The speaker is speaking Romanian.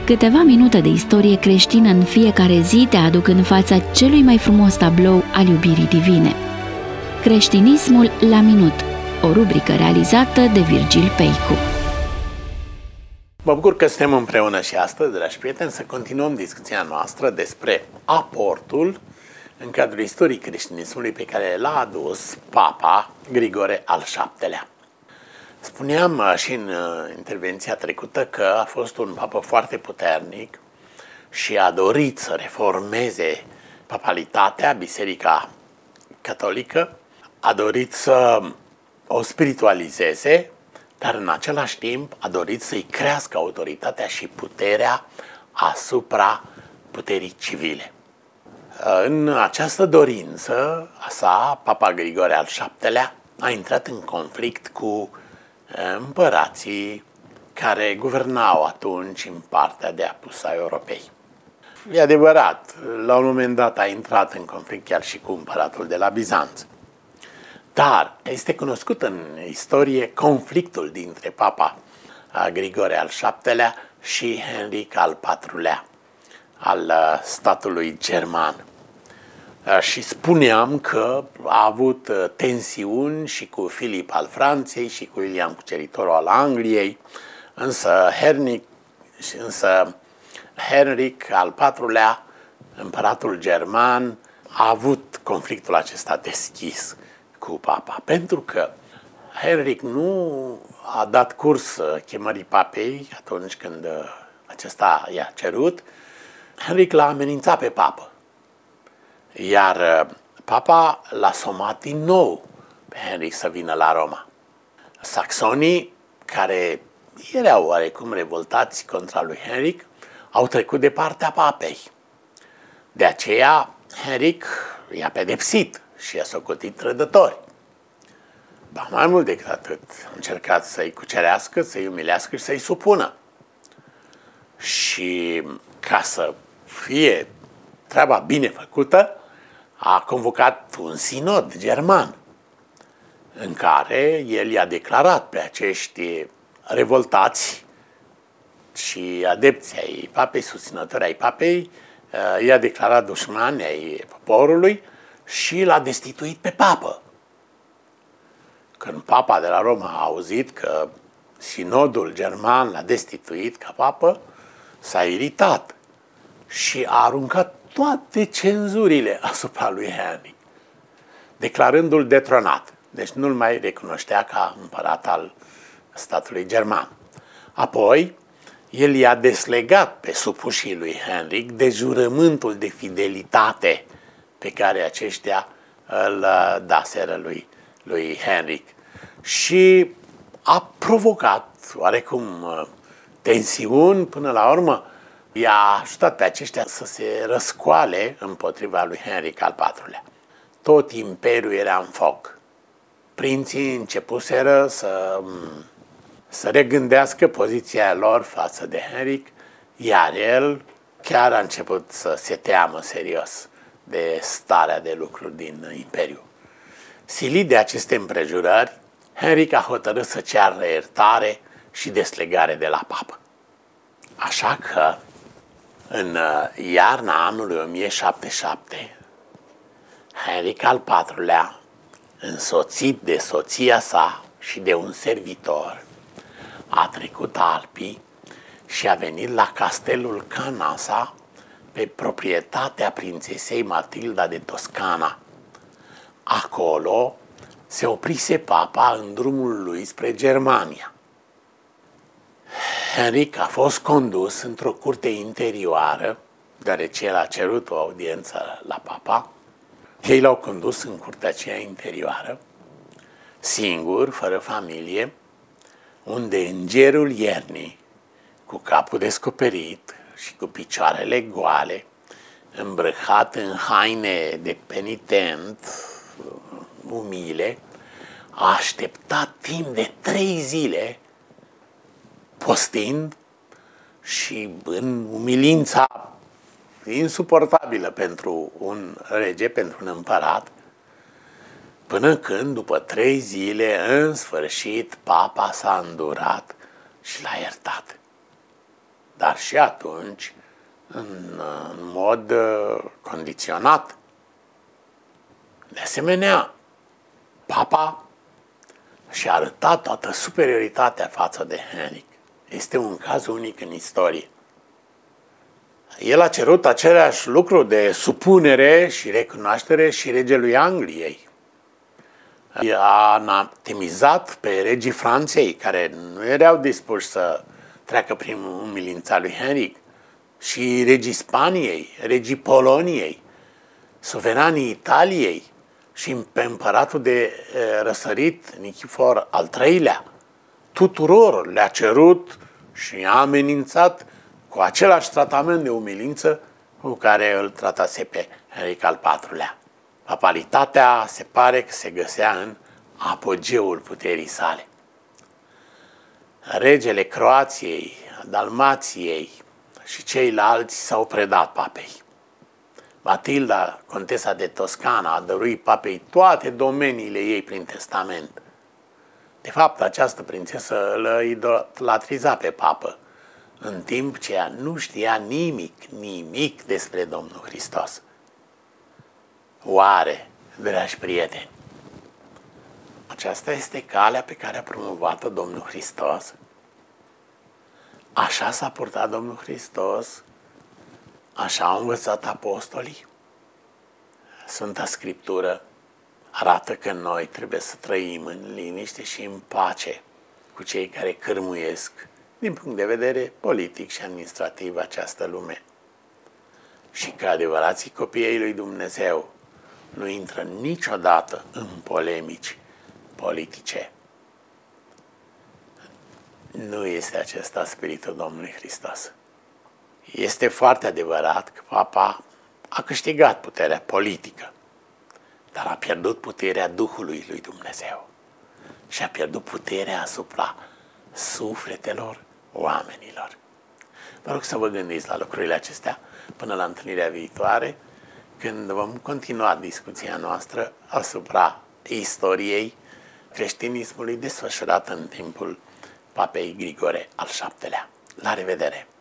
Câteva minute de istorie creștină în fiecare zi te aduc în fața celui mai frumos tablou al iubirii divine. Creștinismul la minut, o rubrică realizată de Virgil Peicu. Mă bucur că suntem împreună și astăzi, dragi prieteni, să continuăm discuția noastră despre aportul în cadrul istoriei creștinismului pe care l-a adus Papa Grigore al VII-lea. Spuneam și în intervenția trecută că a fost un papă foarte puternic și a dorit să reformeze papalitatea, Biserica Catolică, a dorit să o spiritualizeze, dar în același timp a dorit să-i crească autoritatea și puterea asupra puterii civile. În această dorință a sa, Papa Grigore al VII-lea a intrat în conflict cu împărații care guvernau atunci în partea de apus a Europei. E adevărat, la un moment dat a intrat în conflict chiar și cu împăratul de la Bizanț. Dar este cunoscut în istorie conflictul dintre Papa Grigore al VII-lea și Henric al IV-lea al statului german. Și spuneam că a avut tensiuni și cu Filip al Franței și cu Ilian Cuceritorul al Angliei, însă Henric al IV-lea, împăratul german, a avut conflictul acesta deschis cu papa, pentru că Henric nu a dat curs chemării papei atunci când acesta i-a cerut. Henric l-a amenințat pe papă, iar papa l-a somat din nou pe Henric să vină la Roma. Saxonii, care erau oarecum revoltați contra lui Henric, au trecut de partea papei. De aceea Henric i-a pedepsit și i-a socotit trădători. Ba mai mult decât atât, a încercat să-i cucerească, să-i umilească și să-i supună. Și ca să fie treaba bine făcută, a convocat un sinod german în care el i-a declarat pe acești revoltați și adepți ai papei, susținători ai papei, i-a declarat dușmani ai poporului și l-a destituit pe papă. Când papa de la Roma a auzit că sinodul german l-a destituit ca papă, s-a iritat și a aruncat toate cenzurile asupra lui Henric, declarându-l detronat. Deci nu-l mai recunoștea ca împărat al statului german. Apoi, el i-a deslegat pe supușii lui Henric de jurământul de fidelitate pe care aceștia îl daseră lui Henric și a provocat oarecum tensiuni, până la urmă i-a ajutat pe aceștia să se răscoale împotriva lui Henric al IV-lea. Tot imperiul era în foc. Prinții începuseră să regândească poziția lor față de Henric, iar el chiar a început să se teamă serios de starea de lucruri din imperiu. Silit de aceste împrejurări, Henric a hotărât să ceară iertare și deslegare de la papă. Așa că, în iarna anului 1077, Henric al IV-lea, însoțit de soția sa și de un servitor, a trecut Alpii și a venit la castelul Canasa, pe proprietatea prințesei Matilda de Toscana. Acolo se oprise papa în drumul lui spre Germania. Henric a fost condus într-o curte interioară, deoarece el a cerut o audiență la papa. Ei l-au condus în curtea aceea interioară, singur, fără familie, unde îngerul iernii, cu capul descoperit și cu picioarele goale, îmbrăcat în haine de penitent umile, a așteptat timp de 3 zile, postind și în umilința insuportabilă pentru un rege, pentru un împărat, până când, după 3 zile, în sfârșit, papa s-a îndurat și l-a iertat. Dar dar și atunci în mod condiționat. De asemenea, Papa și-a arătat toată superioritatea față de Henric. Este un caz unic în istorie. El a cerut același lucru de supunere și recunoaștere și regelui Angliei. A anatemizat pe regii Franței, care nu erau dispuși să treacă prin umilința lui Henric, și regii Spaniei, regii Poloniei, suveranii Italiei și pe împăratul de răsărit, Nichifor al III-lea. Tuturor le-a cerut și a amenințat cu același tratament de umilință cu care îl tratase pe Henric al IV-lea. Papalitatea se pare că se găsea în apogeul puterii sale. Regele Croației, Dalmației și ceilalți s-au predat papei. Matilda, contesa de Toscana, a dăruit papei toate domeniile ei prin testament. De fapt, această prințesă îl idolatriza pe papă, în timp ce ea nu știa nimic despre Domnul Hristos. Oare, dragi prieteni, aceasta este calea pe care a promovat-o Domnul Hristos? Așa s-a purtat Domnul Hristos? Așa au învățat apostolii? Sfânta Scriptură arată că noi trebuie să trăim în liniște și în pace cu cei care cârmuiesc din punct de vedere politic și administrativ această lume. Și că adevărații copii ai lui Dumnezeu nu intră niciodată în polemici politice. Nu este acesta spiritul Domnului Hristos. Este foarte adevărat că Papa a câștigat puterea politică, dar a pierdut puterea Duhului lui Dumnezeu și a pierdut puterea asupra sufletelor oamenilor. Vă rog să vă gândiți la lucrurile acestea până la întâlnirea viitoare, când vom continua discuția noastră asupra istoriei creștinismului desfășurată în timpul Papei Grigore al VII-lea. La revedere!